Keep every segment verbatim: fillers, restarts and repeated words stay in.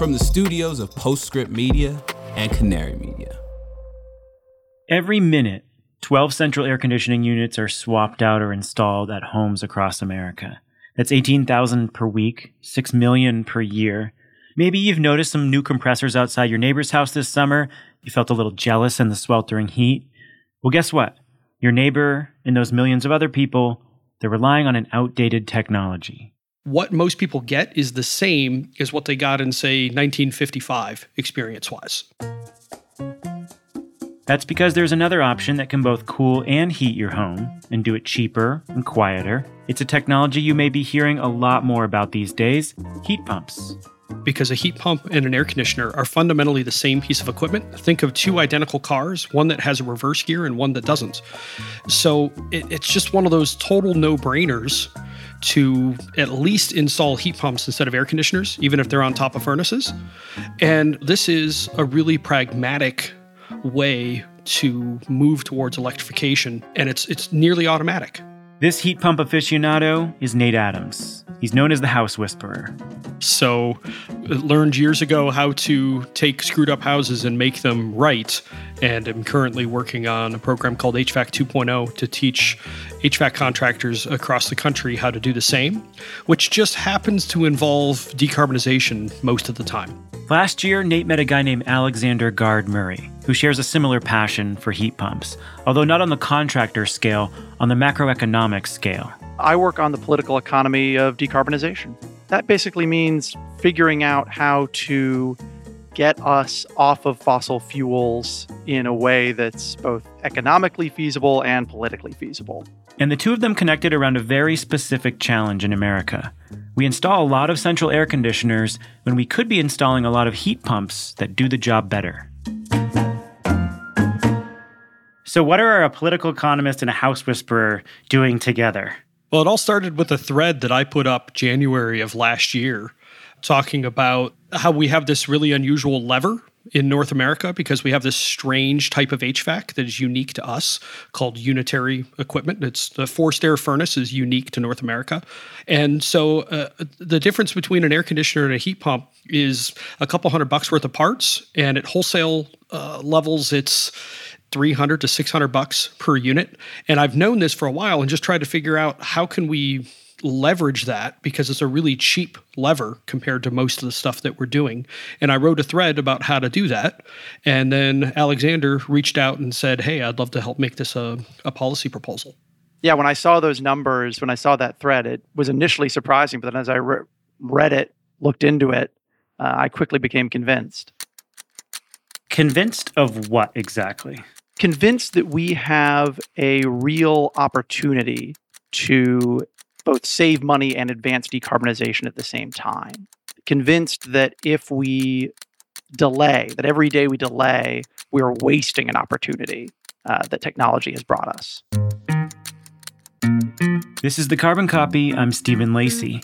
from the studios of Postscript Media and Canary Media. Every minute, twelve central air conditioning units are swapped out or installed at homes across America. That's eighteen thousand per week, six million per year. Maybe you've noticed some new compressors outside your neighbor's house this summer. You felt a little jealous in the sweltering heat. Well, guess what? Your neighbor and those millions of other people, they're relying on an outdated technology. What most people get is the same as what they got in, say, nineteen fifty-five, experience-wise. That's because there's another option that can both cool and heat your home and do it cheaper and quieter. It's a technology you may be hearing a lot more about these days, heat pumps. Because a heat pump and an air conditioner are fundamentally the same piece of equipment. Think of two identical cars, one that has a reverse gear and one that doesn't. So it, it's just one of those total no-brainers to at least install heat pumps instead of air conditioners, even if they're on top of furnaces. And this is a really pragmatic way to move towards electrification, and it's it's nearly automatic. This heat pump aficionado is Nate Adams. He's known as the House Whisperer. So, learned years ago how to take screwed up houses and make them right, and I'm currently working on a program called H V A C two point oh to teach H V A C contractors across the country how to do the same, which just happens to involve decarbonization most of the time. Last year, Nate met a guy named Alexander Gard Murray, who shares a similar passion for heat pumps, although not on the contractor scale, on the macroeconomic scale. I work on the political economy of decarbonization. That basically means figuring out how to get us off of fossil fuels in a way that's both economically feasible and politically feasible. And the two of them connected around a very specific challenge in America. We install a lot of central air conditioners when we could be installing a lot of heat pumps that do the job better. So what are a political economist and a house whisperer doing together? Well, it all started with a thread that I put up January of last year, talking about how we have this really unusual lever in North America because we have this strange type of H V A C that is unique to us called unitary equipment. It's the forced air furnace is unique to North America. And so uh, the difference between an air conditioner and a heat pump is a couple hundred bucks worth of parts, and at wholesale uh, levels, it's three hundred to six hundred bucks per unit. And I've known this for a while and just tried to figure out how can we leverage that because it's a really cheap lever compared to most of the stuff that we're doing. And I wrote a thread about how to do that. And then Alexander reached out and said, hey, I'd love to help make this a, a policy proposal. Yeah, when I saw those numbers, when I saw that thread, it was initially surprising. But then as I re- read it, looked into it, uh, I quickly became convinced. Convinced of what exactly? Convinced that we have a real opportunity to both save money and advance decarbonization at the same time. Convinced that if we delay, that every day we delay, we're wasting an opportunity uh, that technology has brought us. This is The Carbon Copy. I'm Stephen Lacey.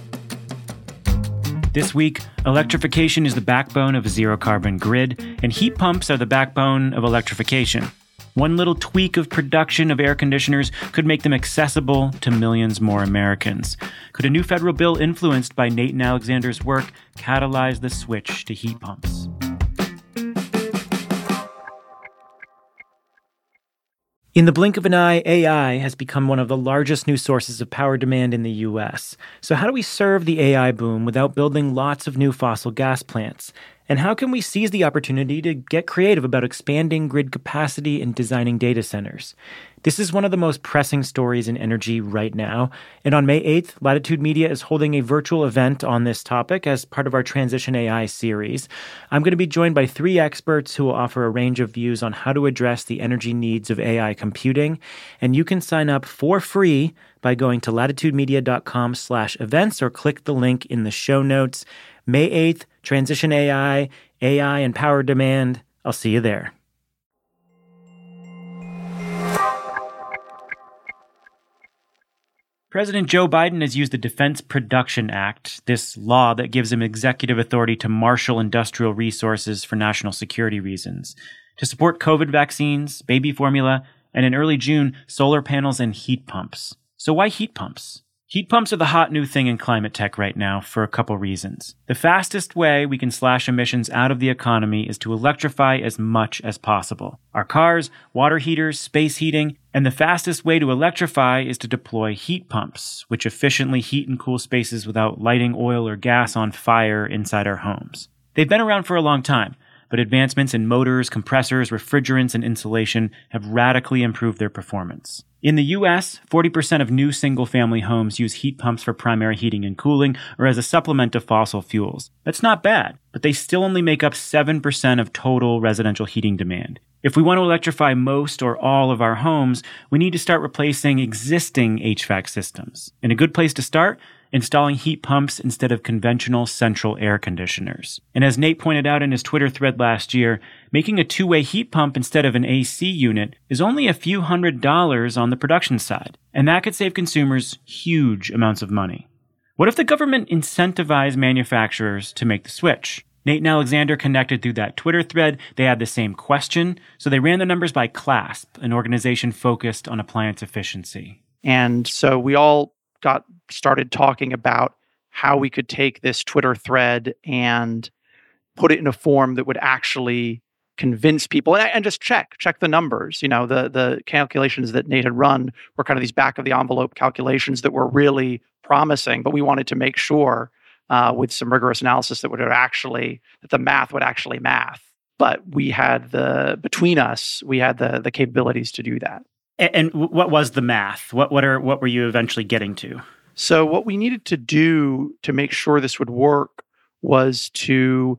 This week, electrification is the backbone of a zero-carbon grid, and heat pumps are the backbone of electrification. One little tweak of production of air conditioners could make them accessible to millions more Americans. Could a new federal bill influenced by Nate and Alexander's work catalyze the switch to heat pumps? In the blink of an eye, A I has become one of the largest new sources of power demand in the U S. So how do we serve the A I boom without building lots of new fossil gas plants? And how can we seize the opportunity to get creative about expanding grid capacity and designing data centers? This is one of the most pressing stories in energy right now. And on May eighth, Latitude Media is holding a virtual event on this topic as part of our Transition A I series. I'm going to be joined by three experts who will offer a range of views on how to address the energy needs of A I computing. And you can sign up for free by going to latitudemedia.com slash events or click the link in the show notes. May eighth, Transition A I, A I and power demand. I'll see you there. President Joe Biden has used the Defense Production Act, this law that gives him executive authority to marshal industrial resources for national security reasons, to support COVID vaccines, baby formula, and in early June, solar panels and heat pumps. So why heat pumps? Heat pumps are the hot new thing in climate tech right now for a couple reasons. The fastest way we can slash emissions out of the economy is to electrify as much as possible. Our cars, water heaters, space heating, and the fastest way to electrify is to deploy heat pumps, which efficiently heat and cool spaces without lighting oil or gas on fire inside our homes. They've been around for a long time, but advancements in motors, compressors, refrigerants, and insulation have radically improved their performance. In the U S, forty percent of new single-family homes use heat pumps for primary heating and cooling or as a supplement to fossil fuels. That's not bad, but they still only make up seven percent of total residential heating demand. If we want to electrify most or all of our homes, we need to start replacing existing H V A C systems. And a good place to start? Installing heat pumps instead of conventional central air conditioners. And as Nate pointed out in his Twitter thread last year, making a two-way heat pump instead of an A C unit is only a few hundred dollars on the production side. And that could save consumers huge amounts of money. What if the government incentivized manufacturers to make the switch? Nate and Alexander connected through that Twitter thread. They had the same question, so they ran the numbers by CLASP, an organization focused on appliance efficiency. And so we all got started talking about how we could take this Twitter thread and put it in a form that would actually convince people and, and just check, check the numbers. You know, the the calculations that Nate had run were kind of these back of the envelope calculations that were really promising, but we wanted to make sure uh, with some rigorous analysis that would actually, that the math would actually math. But we had the, between us, we had the the capabilities to do that. And what was the math? What what are what were you eventually getting to? So what we needed to do to make sure this would work was to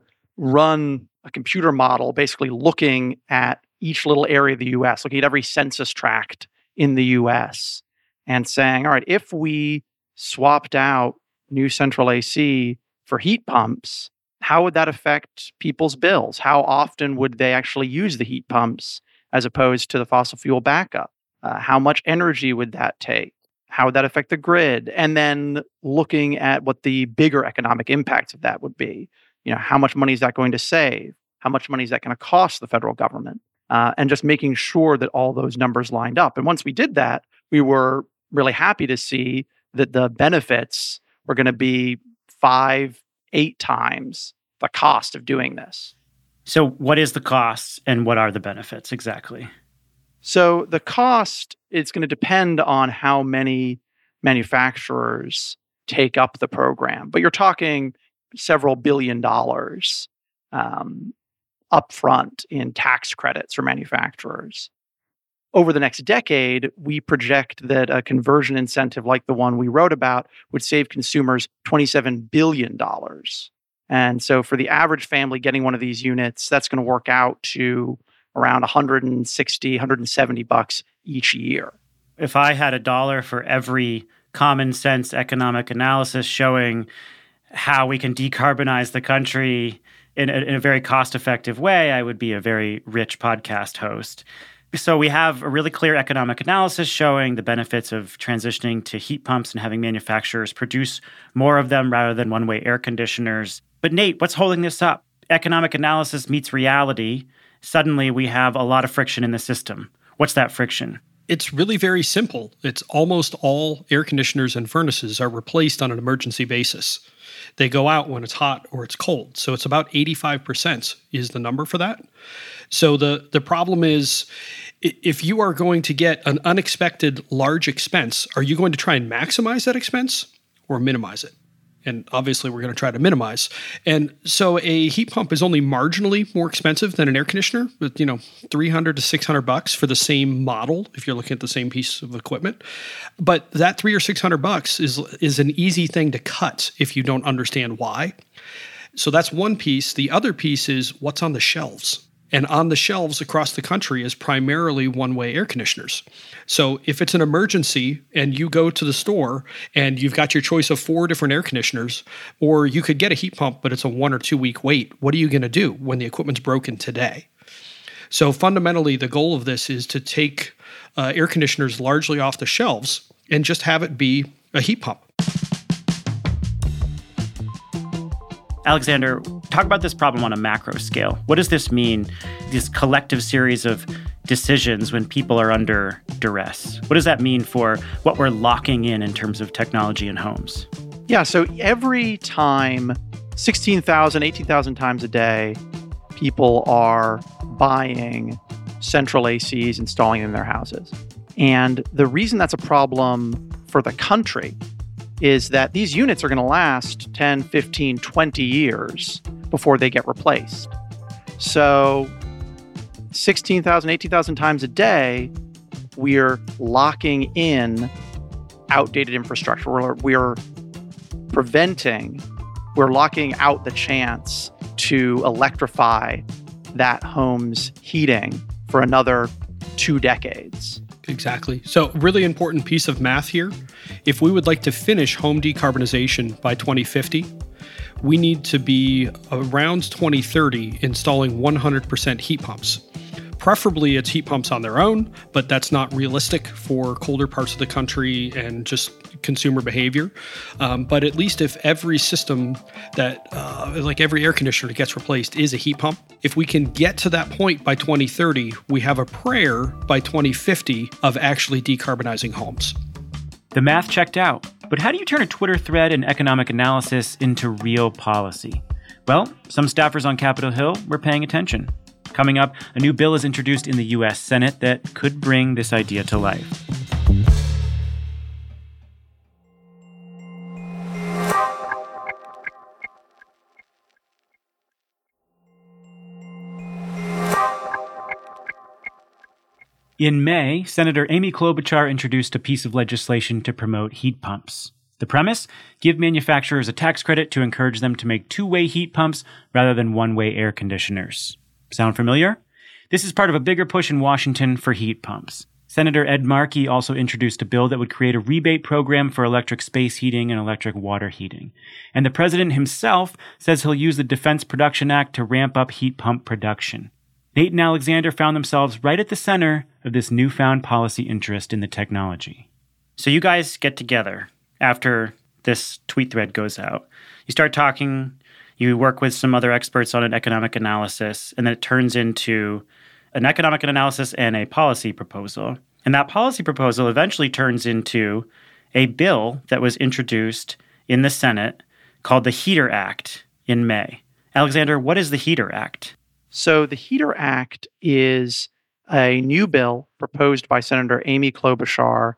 run a computer model, basically looking at each little area of the U S, looking at every census tract in the U S, and saying, all right, if we swapped out new central A C for heat pumps, how would that affect people's bills? How often would they actually use the heat pumps as opposed to the fossil fuel backup? Uh, how much energy would that take? How would that affect the grid? And then looking at what the bigger economic impacts of that would be. You know, how much money is that going to save? How much money is that going to cost the federal government? Uh, and just making sure that all those numbers lined up. And once we did that, we were really happy to see that the benefits were going to be five, eight times the cost of doing this. So what is the cost and what are the benefits exactly? So the cost is going to depend on how many manufacturers take up the program. But you're talking several billion dollars um, upfront in tax credits for manufacturers. Over the next decade, we project that a conversion incentive like the one we wrote about would save consumers twenty-seven billion dollars. And so for the average family getting one of these units, that's going to work out to around one hundred sixty, one hundred seventy bucks each year. If I had a dollar for every common sense economic analysis showing how we can decarbonize the country in a, in a very cost-effective way, I would be a very rich podcast host. So we have a really clear economic analysis showing the benefits of transitioning to heat pumps and having manufacturers produce more of them rather than one-way air conditioners. But Nate, what's holding this up? Economic analysis meets reality. Suddenly we have a lot of friction in the system. What's that friction? It's really very simple. It's almost all air conditioners and furnaces are replaced on an emergency basis. They go out when it's hot or it's cold. So it's about eighty-five percent is the number for that. So the, the problem is, if you are going to get an unexpected large expense, are you going to try and maximize that expense or minimize it? And obviously, we're going to try to minimize. And so a heat pump is only marginally more expensive than an air conditioner, with, you know, three hundred to six hundred bucks for the same model, if you're looking at the same piece of equipment. But that three or six hundred bucks is is an easy thing to cut if you don't understand why. So that's one piece. The other piece is what's on the shelves. And on the shelves across the country is primarily one-way air conditioners. So if it's an emergency and you go to the store and you've got your choice of four different air conditioners, or you could get a heat pump, but it's a one or two week wait, what are you going to do when the equipment's broken today? So fundamentally, the goal of this is to take uh, air conditioners largely off the shelves and just have it be a heat pump. Alexander, talk about this problem on a macro scale. What does this mean, this collective series of decisions when people are under duress? What does that mean for what we're locking in in terms of technology in homes? Yeah, so every time, sixteen thousand, eighteen thousand times a day, people are buying central A Cs, installing them in their houses. And the reason that's a problem for the country is that these units are going to last ten, fifteen, twenty years before they get replaced. So sixteen thousand, eighteen thousand times a day, we're locking in outdated infrastructure. We're, we're preventing, we're locking out the chance to electrify that home's heating for another two decades. Exactly. So, really important piece of math here. If we would like to finish home decarbonization by twenty fifty, we need to be around twenty thirty installing one hundred percent heat pumps. Preferably it's heat pumps on their own, but that's not realistic for colder parts of the country and just consumer behavior. Um, but at least if every system that, uh, like every air conditioner that gets replaced is a heat pump, if we can get to that point by twenty thirty, we have a prayer by twenty fifty of actually decarbonizing homes. The math checked out, but how do you turn a Twitter thread and economic analysis into real policy? Well, some staffers on Capitol Hill were paying attention. Coming up, a new bill is introduced in the U S Senate that could bring this idea to life. In May, Senator Amy Klobuchar introduced a piece of legislation to promote heat pumps. The premise? Give manufacturers a tax credit to encourage them to make two-way heat pumps rather than one-way air conditioners. Sound familiar? This is part of a bigger push in Washington for heat pumps. Senator Ed Markey also introduced a bill that would create a rebate program for electric space heating and electric water heating. And the president himself says he'll use the Defense Production Act to ramp up heat pump production. Nate and Alexander found themselves right at the center of this newfound policy interest in the technology. So you guys get together after this tweet thread goes out. You start talking, you work with some other experts on an economic analysis, and then it turns into an economic analysis and a policy proposal. And that policy proposal eventually turns into a bill that was introduced in the Senate called the HEATR Act in May. Alexander, what is the HEATR Act? So the HEATR Act is a new bill proposed by Senator Amy Klobuchar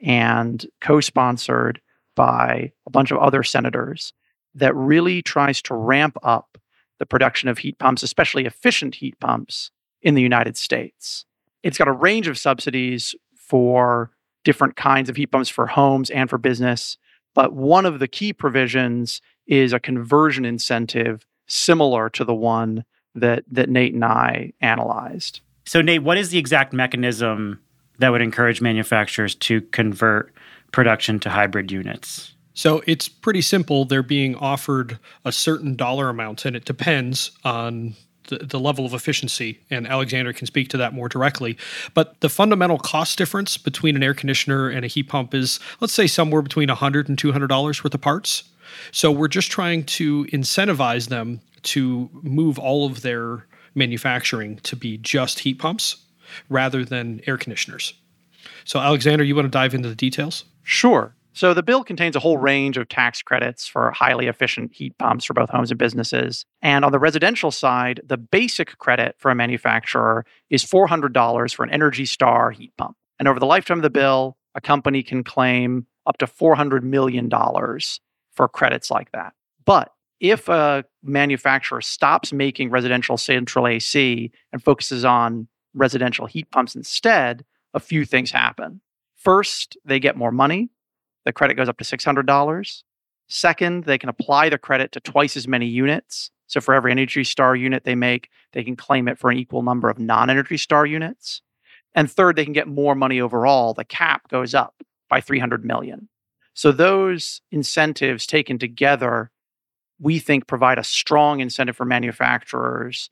and co-sponsored by a bunch of other senators that really tries to ramp up the production of heat pumps, especially efficient heat pumps, in the United States. It's got a range of subsidies for different kinds of heat pumps for homes and for business, but one of the key provisions is a conversion incentive similar to the one that, that Nate and I analyzed. So Nate, what is the exact mechanism that would encourage manufacturers to convert production to hybrid units? So it's pretty simple. They're being offered a certain dollar amount, and it depends on the, the level of efficiency, and Alexander can speak to that more directly. But the fundamental cost difference between an air conditioner and a heat pump is, let's say, somewhere between one hundred dollars and two hundred dollars worth of parts. So we're just trying to incentivize them to move all of their manufacturing to be just heat pumps rather than air conditioners. So Alexander, you want to dive into the details? Sure. So the bill contains a whole range of tax credits for highly efficient heat pumps for both homes and businesses. And on the residential side, the basic credit for a manufacturer is four hundred dollars for an Energy Star heat pump. And over the lifetime of the bill, a company can claim up to four hundred million dollars for credits like that. But if a manufacturer stops making residential central A C and focuses on residential heat pumps instead, a few things happen. First, they get more money. The credit goes up to six hundred dollars. Second, they can apply the credit to twice as many units. So for every Energy Star unit they make, they can claim it for an equal number of non-Energy Star units. And third, they can get more money overall. The cap goes up by three hundred million dollars. So those incentives taken together, we think, provide a strong incentive for manufacturers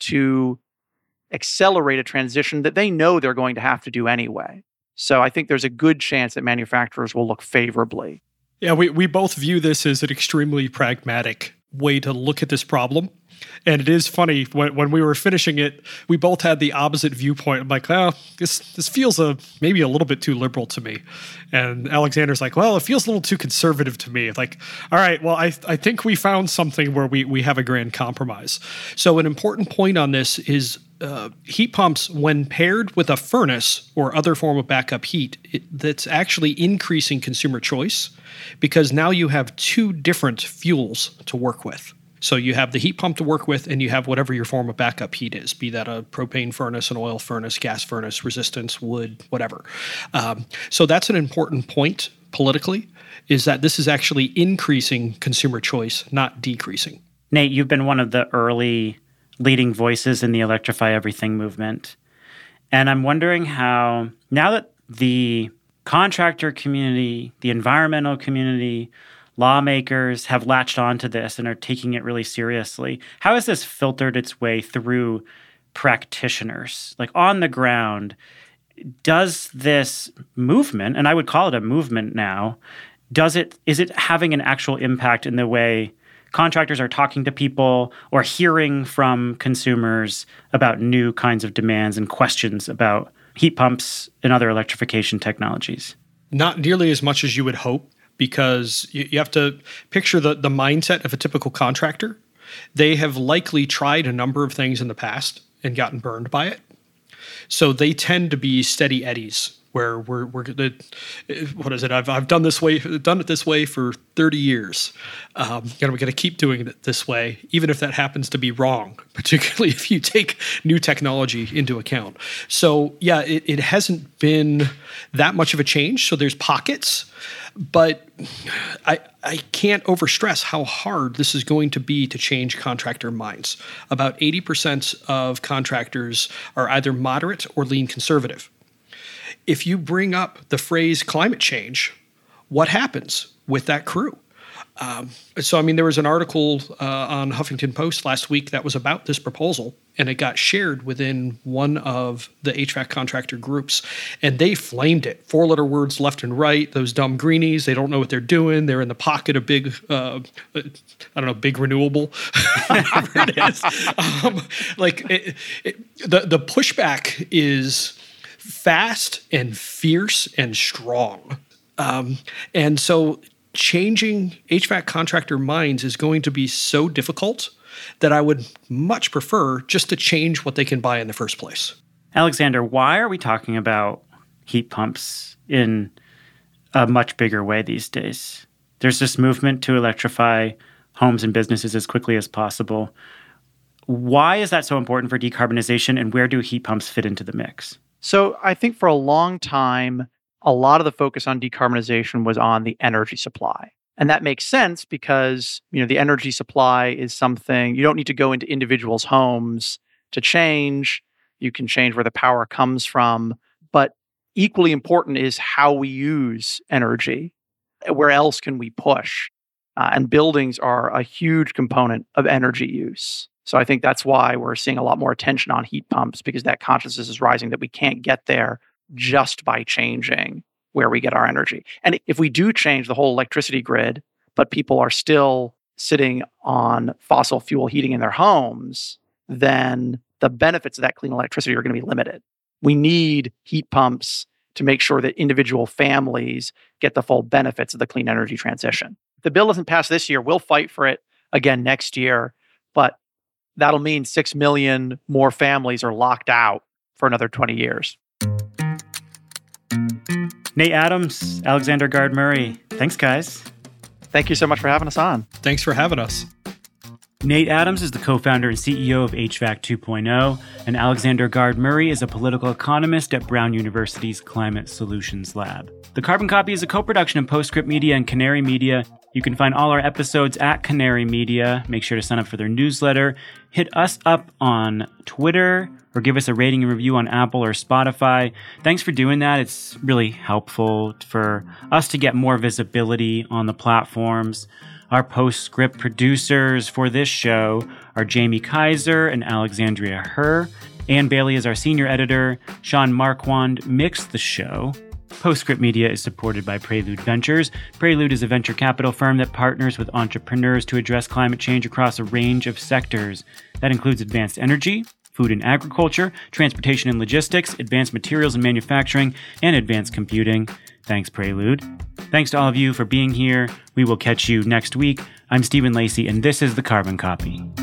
to accelerate a transition that they know they're going to have to do anyway. So I think there's a good chance that manufacturers will look favorably. Yeah, we, we both view this as an extremely pragmatic way to look at this problem. And it is funny, when, when we were finishing it, we both had the opposite viewpoint. I'm like, oh, this this feels a maybe a little bit too liberal to me. And Alexander's like, well, it feels a little too conservative to me. Like, all right, well, I I think we found something where we, we have a grand compromise. So an important point on this is uh, heat pumps, when paired with a furnace or other form of backup heat, it, that's actually increasing consumer choice, because now you have two different fuels to work with. So you have the heat pump to work with, and you have whatever your form of backup heat is, be that a propane furnace, an oil furnace, gas furnace, resistance, wood, whatever. Um, so that's an important point politically, is that this is actually increasing consumer choice, not decreasing. Nate, you've been one of the early leading voices in the Electrify Everything movement. And I'm wondering how, now that the contractor community, the environmental community, lawmakers have latched onto this and are taking it really seriously, how has this filtered its way through practitioners? Like on the ground, does this movement, and I would call it a movement now, does it is it having an actual impact in the way contractors are talking to people or hearing from consumers about new kinds of demands and questions about heat pumps and other electrification technologies? Not nearly as much as you would hope, because you, you have to picture the, the mindset of a typical contractor. They have likely tried a number of things in the past and gotten burned by it. So they tend to be steady eddies, where we're we're gonna, what is it? I've I've done this way, done it this way for thirty years. Um, and we're going to keep doing it this way, even if that happens to be wrong, particularly if you take new technology into account. So yeah, it, it hasn't been that much of a change. So there's pockets, but I I can't overstress how hard this is going to be to change contractor minds. About eighty percent of contractors are either moderate or lean conservative. If you bring up the phrase climate change, what happens with that crew? Um, so, I mean, there was an article uh, on Huffington Post last week that was about this proposal, and it got shared within one of the H V A C contractor groups, and they flamed it. Four-letter words left and right, those dumb greenies, they don't know what they're doing. They're in the pocket of big, uh, I don't know, big renewable, whatever it is. Um, like, it, it, the, the pushback is fast and fierce and strong. Um, and so changing H V A C contractor minds is going to be so difficult that I would much prefer just to change what they can buy in the first place. Alexander, why are we talking about heat pumps in a much bigger way these days? There's this movement to electrify homes and businesses as quickly as possible. Why is that so important for decarbonization, and where do heat pumps fit into the mix? So I think for a long time, a lot of the focus on decarbonization was on the energy supply. And that makes sense because, you know, the energy supply is something you don't need to go into individuals' homes to change. You can change where the power comes from. But equally important is how we use energy. Where else can we push? Uh, and buildings are a huge component of energy use. So I think that's why we're seeing a lot more attention on heat pumps, because that consciousness is rising that we can't get there just by changing where we get our energy. And if we do change the whole electricity grid, but people are still sitting on fossil fuel heating in their homes, then the benefits of that clean electricity are going to be limited. We need heat pumps to make sure that individual families get the full benefits of the clean energy transition. If the bill doesn't pass this year, we'll fight for it again next year, but that'll mean six million more families are locked out for another twenty years. Nate Adams, Alexander Gard-Murray, thanks, guys. Thank you so much for having us on. Thanks for having us. Nate Adams is the co-founder and C E O of H V A C two point oh, and Alexander Gard-Murray is a political economist at Brown University's Climate Solutions Lab. The Carbon Copy is a co-production of Postscript Media and Canary Media. You can find all our episodes at Canary Media. Make sure to sign up for their newsletter. Hit us up on Twitter or give us a rating and review on Apple or Spotify. Thanks for doing that. It's really helpful for us to get more visibility on the platforms. Our Postscript producers for this show are Jamie Kaiser and Alexandria Herr. Ann Bailey is our senior editor. Sean Marquand mixed the show. Postscript Media is supported by Prelude Ventures. Prelude is a venture capital firm that partners with entrepreneurs to address climate change across a range of sectors. That includes advanced energy, food and agriculture, transportation and logistics, advanced materials and manufacturing, and advanced computing. Thanks, Prelude. Thanks to all of you for being here. We will catch you next week. I'm Stephen Lacey, and this is The Carbon Copy.